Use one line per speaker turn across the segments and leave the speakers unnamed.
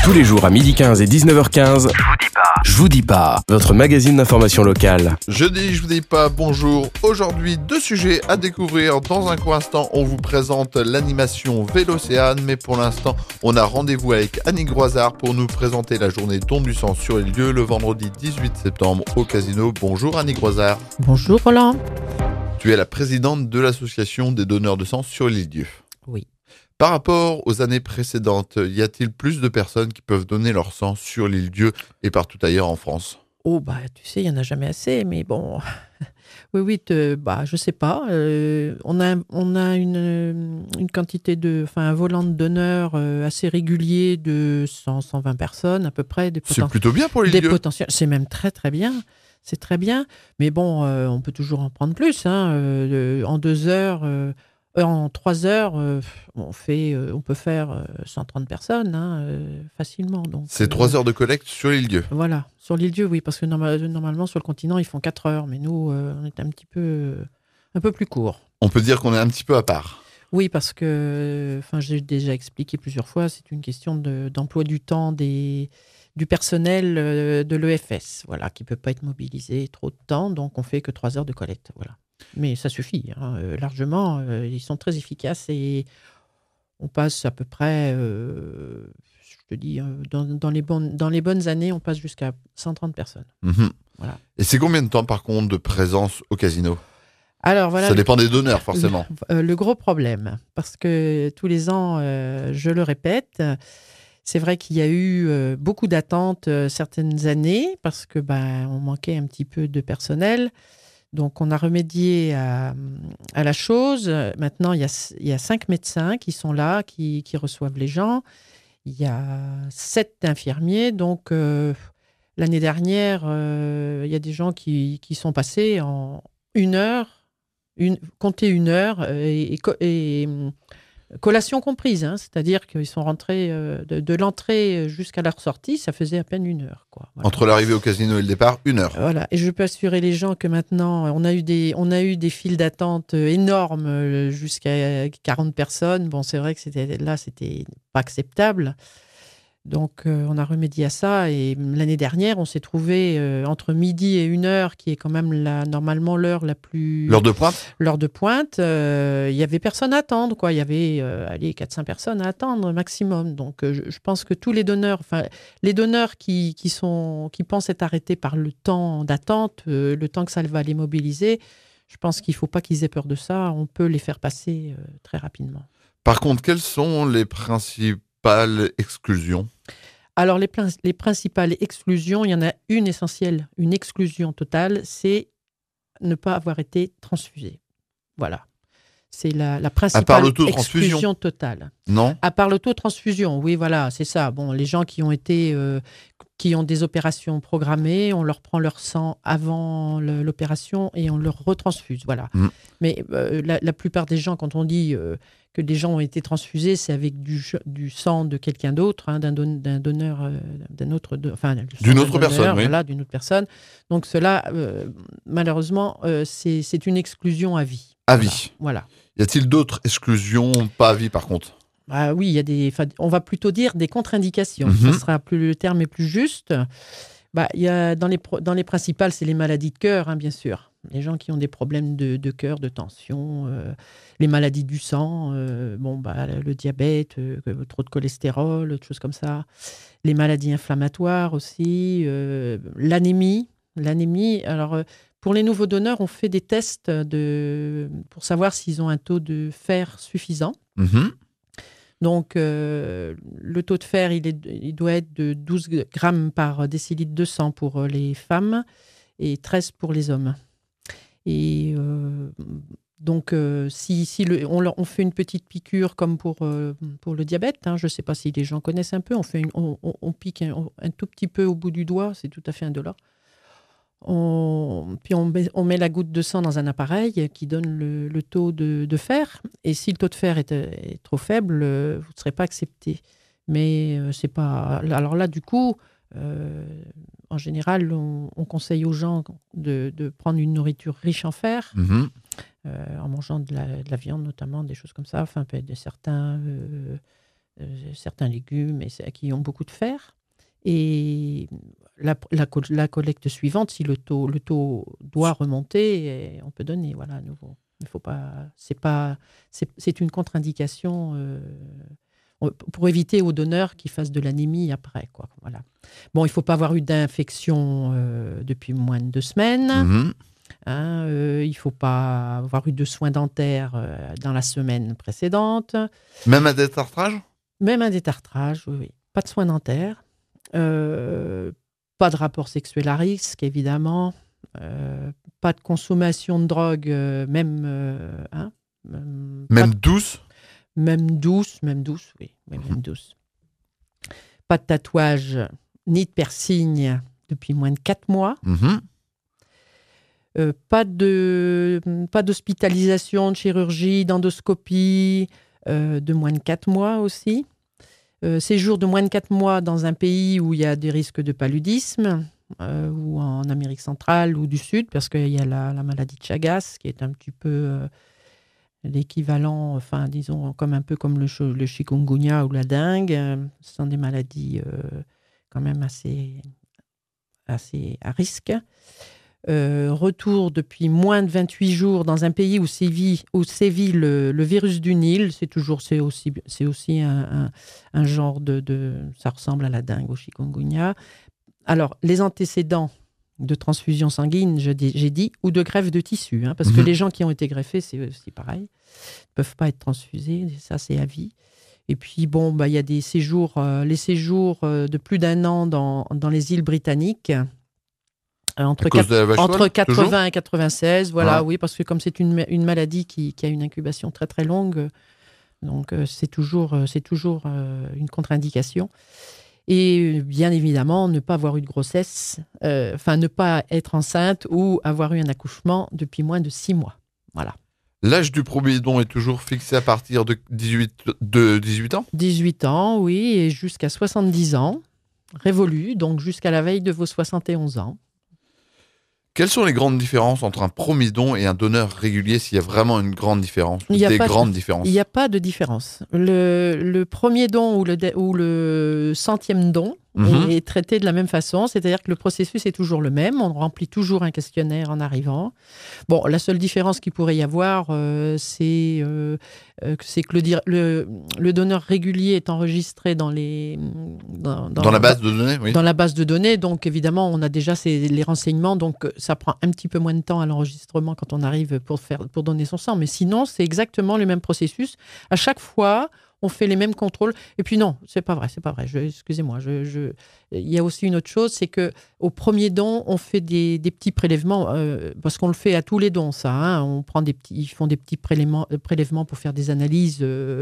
Tous les jours à 12h15 et 19h15, Je vous dis pas, votre magazine d'information locale.
Je vous dis pas bonjour. Aujourd'hui, 2 sujets à découvrir. Dans un court instant, on vous présente l'animation Vélocéane. Mais pour l'instant, on a rendez-vous avec Annick Groisard pour nous présenter la journée don du sang sur les lieux le vendredi 18 septembre au Casino. Bonjour Annick Groisard.
Bonjour Roland.
Tu es la présidente de l'association des donneurs de sang sur l'île-Dieu.
Oui.
Par rapport aux années précédentes, y a-t-il plus de personnes qui peuvent donner leur sang sur l'île-Dieu et partout ailleurs en France ?
Oh, tu sais, il n'y en a jamais assez, mais bon. Oui, je sais pas. On a une quantité un volant de donneurs assez régulier de 100-120 personnes à peu près.
C'est plutôt bien pour l'île-Dieu.
C'est même très très bien. C'est très bien. Mais bon, on peut toujours en prendre plus. En 2 heures. En 3 heures, on peut faire 130 personnes facilement. Donc,
c'est 3 heures de collecte sur l'île-Dieu.
Voilà, sur l'île-Dieu, oui, parce que normalement sur le continent, ils font 4 heures, mais nous, on est un peu plus court.
On peut dire qu'on est un petit peu à part.
Oui, parce que, j'ai déjà expliqué plusieurs fois, c'est une question d'emploi du temps du personnel de l'EFS, voilà, qui ne peut pas être mobilisé trop de temps, donc on fait que 3 heures de collecte, voilà. Mais ça suffit, largement. Ils sont très efficaces et on passe à peu près, je te dis, dans les bonnes années, on passe jusqu'à 130 personnes.
Mmh.
Voilà.
Et c'est combien de temps, par contre, de présence au casino ?
Alors, voilà,
ça dépend des donneurs, forcément.
Le gros problème, parce que tous les ans, je le répète, c'est vrai qu'il y a eu beaucoup d'attentes certaines années, parce que on manquait un petit peu de personnel. Donc, on a remédié à la chose. Maintenant, il y a 5 médecins qui sont là, qui reçoivent les gens. Il y a 7 infirmiers. Donc, l'année dernière, il y a des gens qui sont passés en 1 heure, compter 1 heure et collation comprise. C'est-à-dire qu'ils sont rentrés de l'entrée jusqu'à leur sortie, ça faisait à peine 1 heure. Quoi. Voilà.
Entre l'arrivée au casino et le départ, 1 heure.
Voilà. Et je peux assurer les gens que maintenant, on a eu des files d'attente énormes jusqu'à 40 personnes. Bon, c'est vrai que c'était pas acceptable. Donc, on a remédié à ça. Et l'année dernière, on s'est trouvé entre midi et 1 heure, qui est quand même normalement l'heure la plus...
L'heure de pointe ?
L'heure de pointe. Il y avait personne à attendre, quoi. Il y avait 400 personnes à attendre maximum. Donc, je pense que tous les donneurs qui pensent être arrêtés par le temps d'attente, le temps que ça va les mobiliser, je pense qu'il ne faut pas qu'ils aient peur de ça. On peut les faire passer très rapidement.
Par contre, quelles sont les principales exclusions ?
Alors, les principales exclusions, il y en a une essentielle, une exclusion totale, c'est ne pas avoir été transfusé. Voilà. C'est la principale exclusion totale.
Non ?
À part l'autotransfusion, oui, voilà, c'est ça. Bon, les gens qui ont des opérations programmées, on leur prend leur sang avant l'opération et on leur retransfuse, voilà. Mais la plupart des gens, quand on dit que des gens ont été transfusés, c'est avec du sang de quelqu'un d'autre, d'un donneur, d'une autre personne, oui. Voilà, d'une autre personne. Donc cela, malheureusement, c'est une exclusion à vie.
À vie.
Voilà.
Y a-t-il d'autres exclusions, pas à vie par contre ?
Oui, il y a on va plutôt dire des contre-indications. Le terme est plus juste. Il y a dans les principales, c'est les maladies de cœur, bien sûr. Les gens qui ont des problèmes de cœur, de tension, les maladies du sang, le diabète, trop de cholestérol, des choses comme ça. Les maladies inflammatoires aussi, l'anémie. Alors, pour les nouveaux donneurs, on fait des tests pour savoir s'ils ont un taux de fer suffisant. Donc, le taux de fer, il doit être de 12 grammes par décilitre de sang pour les femmes et 13 pour les hommes. Et donc, on fait une petite piqûre comme pour le diabète, je ne sais pas si les gens connaissent un peu, on pique un tout petit peu au bout du doigt, c'est tout à fait indolore. Puis on met la goutte de sang dans un appareil qui donne le taux de fer. Et si le taux de fer est trop faible, vous ne serez pas accepté. Mais c'est pas... Alors là, du coup, en général, on conseille aux gens de prendre une nourriture riche en fer, en mangeant de la viande notamment, des choses comme ça. Enfin, peut-être certains certains légumes qui ont beaucoup de fer. Et la collecte suivante, si le taux doit remonter, on peut donner, voilà, à nouveau. Il faut pas, c'est une contre-indication pour éviter aux donneurs qu'ils fassent de l'anémie après, quoi. Voilà. Bon, il ne faut pas avoir eu d'infection depuis moins de 2 semaines. Il ne faut pas avoir eu de soins dentaires dans la semaine précédente.
Même un détartrage ?
Même un détartrage, oui. Pas de soins dentaires. Pas de rapport sexuel à risque, évidemment. Pas de consommation de drogue, même
douce ?
Même douce, oui. Même douce. Pas de tatouage ni de piercing depuis moins de 4 mois. Pas d'hospitalisation, de chirurgie, d'endoscopie de moins de 4 mois aussi. Séjour de moins de 4 mois dans un pays où il y a des risques de paludisme, ou en Amérique centrale ou du Sud, parce qu'il y a la maladie de Chagas, qui est un petit peu l'équivalent, enfin, disons, un peu comme le chikungunya ou la dengue. Ce sont des maladies quand même assez à risque. Retour depuis moins de 28 jours dans un pays où sévit le virus du Nil. C'est aussi un genre ça ressemble à la dengue, au chikungunya. Alors, les antécédents de transfusion sanguine, j'ai dit, ou de greffe de tissu, parce que les gens qui ont été greffés, c'est aussi pareil, ne peuvent pas être transfusés, ça c'est à vie. Et puis, bon, il y a des séjours, les séjours de plus d'1 an dans les îles britanniques, entre 80 et 96, voilà, oui, parce que comme c'est une maladie qui a une incubation très très longue, donc c'est toujours une contre-indication. Et bien évidemment, ne pas avoir eu de grossesse, ne pas être enceinte ou avoir eu un accouchement depuis moins de 6 mois. Voilà.
L'âge du premier don est toujours fixé à partir de 18 ans ?
18 ans, oui, et jusqu'à 70 ans, révolu, donc jusqu'à la veille de vos 71 ans.
Quelles sont les grandes différences entre un premier don et un donneur régulier, s'il y a vraiment une grande différence, grandes différences ?
Il n'y a pas de différence. Le premier don ou le 100e don est traité de la même façon, c'est-à-dire que le processus est toujours le même, on remplit toujours un questionnaire en arrivant. Bon, la seule différence qu'il pourrait y avoir, c'est que le donneur régulier est enregistré dans la base de données, oui. Dans la base de données, donc évidemment, on a déjà les renseignements, donc ça prend un petit peu moins de temps à l'enregistrement quand on arrive pour donner son sang, mais sinon, c'est exactement le même processus. À chaque fois, on fait les mêmes contrôles. Et puis non, c'est pas vrai. Excusez-moi. Il y a aussi une autre chose, c'est que au premier don, on fait des petits prélèvements, parce qu'on le fait à tous les dons, ça. On prend ils font des petits prélèvements pour faire des analyses.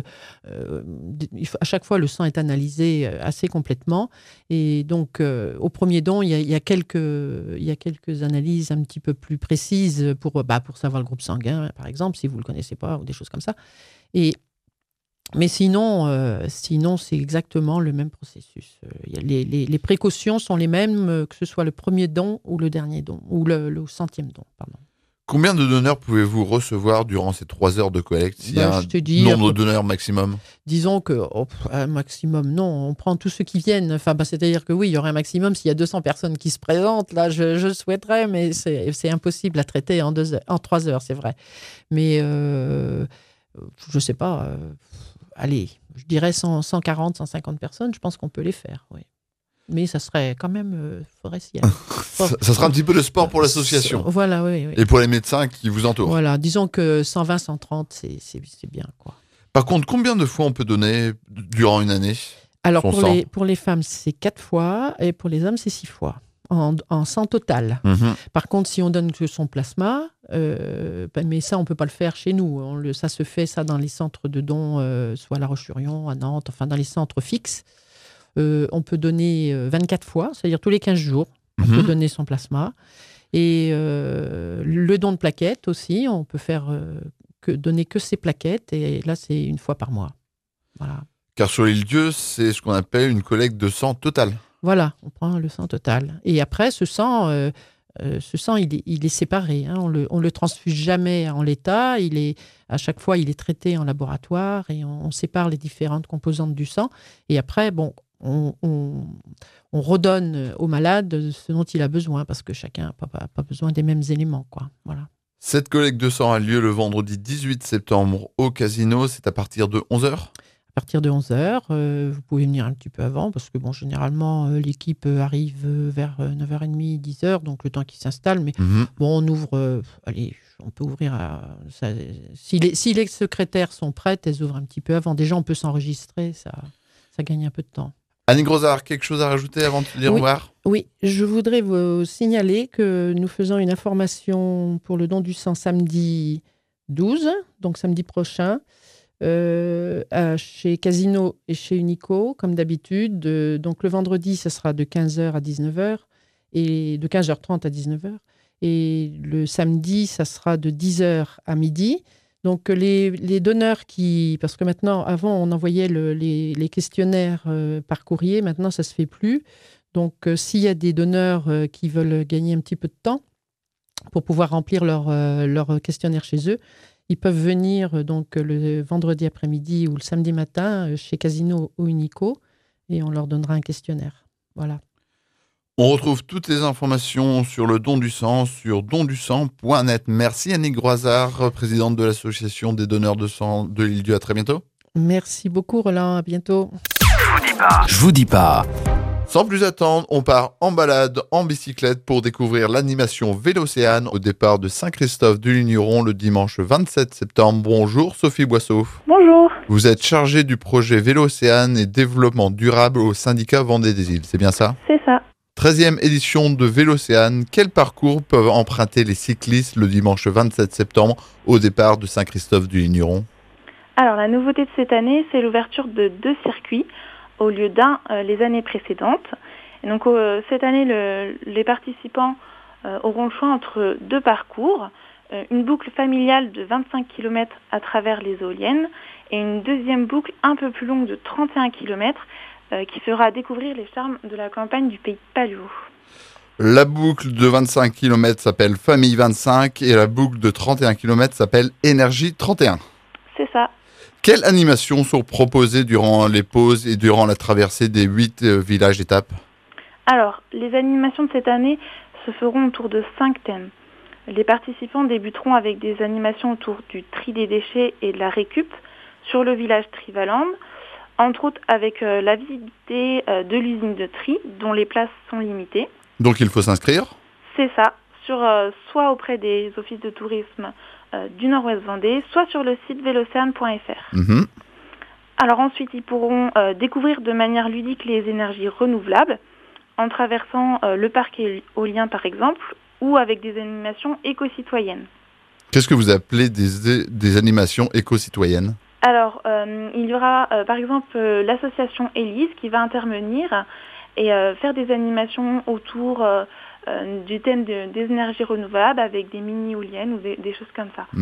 À chaque fois, le sang est analysé assez complètement. Et donc, au premier don, il y a quelques analyses un petit peu plus précises pour savoir le groupe sanguin, par exemple, si vous le connaissez pas, ou des choses comme ça. Mais sinon, c'est exactement le même processus. Les précautions sont les mêmes, que ce soit le premier don ou le dernier don, ou le 100e don, pardon.
Combien de donneurs pouvez-vous recevoir durant ces 3 heures de collecte, s'il y a un nombre de donneurs maximum ?
Disons que un maximum, non, on prend tous ceux qui viennent. C'est-à-dire que oui, il y aurait un maximum s'il y a 200 personnes qui se présentent. Là, je souhaiterais, mais c'est impossible à traiter en 3 heures, c'est vrai. Mais je ne sais pas... allez, je dirais 140, 150 personnes, je pense qu'on peut les faire, oui. Mais ça serait quand même... faudrait s'y aller.
Ça sera un petit peu de sport pour l'association.
Voilà, oui.
Et pour les médecins qui vous entourent.
Voilà, disons que 120, 130, c'est bien, quoi.
Par contre, combien de fois on peut donner durant une année ?
Alors, pour les femmes, c'est 4 fois, et pour les hommes, c'est 6 fois. En sang total. Par contre, si on donne que son plasma, mais ça, on ne peut pas le faire chez nous. Ça se fait dans les centres de dons, soit à La Roche-sur-Yon, à Nantes, enfin dans les centres fixes. On peut donner 24 fois, c'est-à-dire tous les 15 jours, on peut donner son plasma. Et le don de plaquettes aussi, on peut donner que ses plaquettes, et là, c'est 1 fois par mois. Voilà.
Car sur l'île Dieu, c'est ce qu'on appelle une collecte de sang totale.
Voilà, on prend le sang total. Et après, ce sang, Ce sang, il est séparé. Hein. On le transfuse jamais en l'état. À chaque fois, il est traité en laboratoire et on sépare les différentes composantes du sang. Et après, on redonne au malade ce dont il a besoin parce que chacun n'a pas besoin des mêmes éléments, quoi. Voilà.
Cette collecte de sang a lieu le vendredi 18 septembre au Casino. C'est à partir de 11h ?
À partir de 11h, vous pouvez venir un petit peu avant parce que généralement, l'équipe arrive vers 9h30, 10h, donc le temps qu'ils s'installent. Mais on ouvre, on peut ouvrir si les secrétaires sont prêtes, elles ouvrent un petit peu avant. Déjà, on peut s'enregistrer, ça gagne un peu de temps.
Annick Grosard, quelque chose à rajouter avant de te dire au revoir ?
Oui, je voudrais vous signaler que nous faisons une information pour le don du sang samedi 12, donc samedi prochain. Chez Casino et chez Unico, comme d'habitude. Donc le vendredi, ça sera de 15h à 19h et de 15h30 à 19h. Et le samedi, ça sera de 10h à midi. Donc les donneurs parce que maintenant, avant, on envoyait les questionnaires par courrier. Maintenant, ça ne se fait plus. Donc s'il y a des donneurs qui veulent gagner un petit peu de temps pour pouvoir remplir leur questionnaire chez eux, ils peuvent venir donc le vendredi après-midi ou le samedi matin chez Casino ou Unico et on leur donnera un questionnaire. Voilà.
On retrouve toutes les informations sur le don du sang sur dondusang.net. Merci Annick Grosard, présidente de l'association des donneurs de sang de l'Île-Dieu. À très bientôt.
Merci beaucoup Roland, à bientôt.
Je vous dis pas.
Sans plus attendre, on part en balade en bicyclette pour découvrir l'animation Vélocéane au départ de Saint-Christophe du Ligneron le dimanche 27 septembre. Bonjour Sophie Boisseau.
Bonjour.
Vous êtes chargée du projet Vélocéane et développement durable au syndicat Vendée des Îles, c'est bien ça ?
C'est ça.
13e édition de Vélocéane. Quel parcours peuvent emprunter les cyclistes le dimanche 27 septembre au départ de Saint-Christophe du Ligneron ?
Alors la nouveauté de cette année, c'est l'ouverture de 2 circuits au lieu d'un les années précédentes. Et donc cette année, les participants auront le choix entre 2 parcours, une boucle familiale de 25 km à travers les éoliennes et une deuxième boucle un peu plus longue de 31 km qui fera découvrir les charmes de la campagne du pays de Paluo.
La boucle de 25 km s'appelle Famille 25 et la boucle de 31 km s'appelle Énergie 31.
C'est ça.
Quelles animations sont proposées durant les pauses et durant la traversée des 8 villages-étapes ?
Alors, les animations de cette année se feront autour de 5 thèmes. Les participants débuteront avec des animations autour du tri des déchets et de la récup sur le village Trivaland, entre autres avec la visite de l'usine de tri dont les places sont limitées.
Donc il faut s'inscrire ?
C'est ça, soit auprès des offices de tourisme du Nord-Ouest Vendée, soit sur le site vélocéane.fr. Alors ensuite, ils pourront découvrir de manière ludique les énergies renouvelables en traversant le parc éolien par exemple, ou avec des animations éco-citoyennes.
Qu'est-ce que vous appelez des animations éco-citoyennes ?
Alors, il y aura par exemple l'association Élise qui va intervenir et faire des animations autour du thème des énergies renouvelables avec des mini-éoliennes ou des choses comme ça.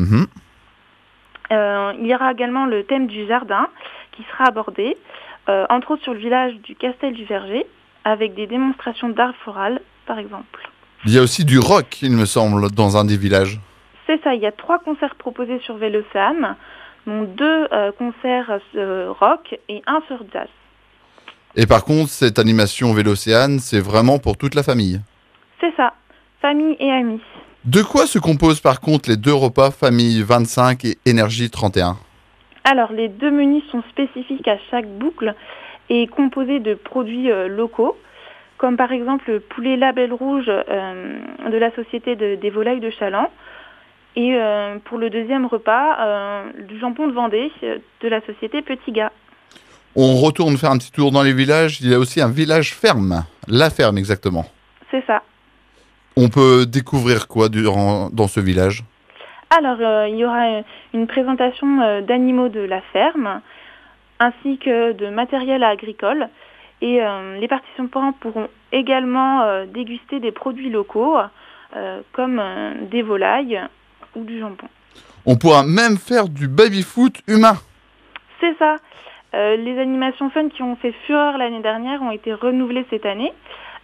Il y aura également le thème du jardin qui sera abordé, entre autres sur le village du Castel du Verger, avec des démonstrations d'art floral, par exemple.
Il y a aussi du rock, il me semble, dans un des villages.
C'est ça, il y a 3 concerts proposés sur Vélocéane, dont 2 concerts rock et 1 sur jazz.
Et par contre, cette animation Vélocéane, c'est vraiment pour toute la famille.
C'est ça, famille et amis.
De quoi se composent par contre les 2 repas Famille 25 et Énergie 31 ?
Alors, les 2 menus sont spécifiques à chaque boucle et composés de produits locaux, comme par exemple le poulet label rouge de la société des volailles de Chaland, et pour le deuxième repas, du jambon de Vendée de la société Petit Gars.
On retourne faire un petit tour dans les villages. Il y a aussi un village ferme, la ferme exactement.
C'est ça.
On peut découvrir quoi dans ce village ?
Alors, il y aura une présentation d'animaux de la ferme, ainsi que de matériel agricole. Et les participants pourront également déguster des produits locaux, comme des volailles ou du jambon.
On pourra même faire du baby-foot humain.
C'est ça. Les animations fun qui ont fait fureur l'année dernière ont été renouvelées cette année,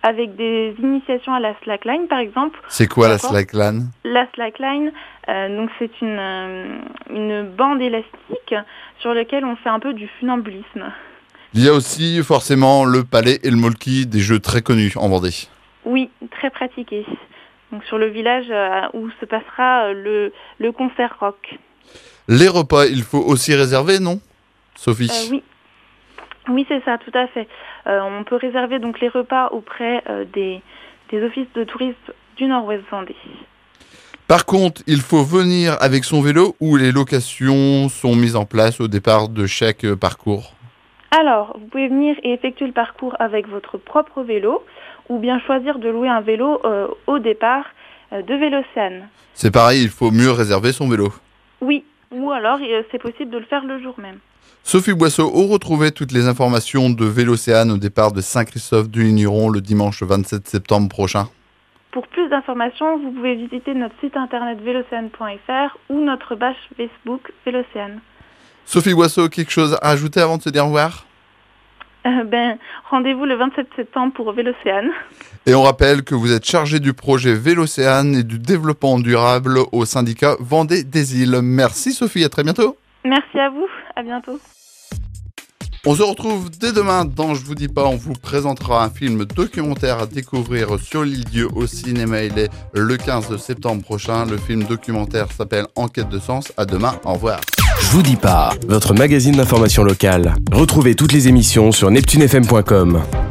avec des initiations à la slackline, par exemple.
C'est quoi la slackline ?
La slackline, donc c'est une bande élastique sur laquelle on fait un peu du funambulisme.
Il y a aussi forcément le palais et le molki, des jeux très connus en Vendée.
Oui, très pratiqués. Donc sur le village où se passera le concert rock.
Les repas, il faut aussi réserver, non, Sophie ?
Oui, c'est ça, tout à fait. On peut réserver donc les repas auprès des offices de tourisme du Nord-Ouest Vendée.
Par contre, il faut venir avec son vélo ou les locations sont mises en place au départ de chaque parcours ?
Alors, vous pouvez venir et effectuer le parcours avec votre propre vélo ou bien choisir de louer un vélo au départ de Vélocéane.
C'est pareil, il faut mieux réserver son vélo.
Oui, ou alors c'est possible de le faire le jour même.
Sophie Boisseau, où retrouver toutes les informations de Vélocéane au départ de Saint-Christophe-du-Ligneron le dimanche 27 septembre prochain ?
Pour plus d'informations, vous pouvez visiter notre site internet vélocéane.fr ou notre page Facebook Vélocéane.
Sophie Boisseau, quelque chose à ajouter avant de se dire au revoir ?
Rendez-vous le 27 septembre pour Vélocéane.
Et on rappelle que vous êtes chargé du projet Vélocéane et du développement durable au syndicat Vendée des Îles. Merci Sophie, à très bientôt.
Merci à vous, à bientôt.
On se retrouve dès demain dans Je vous dis pas, on vous présentera un film documentaire à découvrir sur l'île Dieu au cinéma. Il est le 15 septembre prochain. Le film documentaire s'appelle Enquête de sens. À demain, au revoir.
Je vous dis pas, votre magazine d'information locale. Retrouvez toutes les émissions sur neptunefm.com.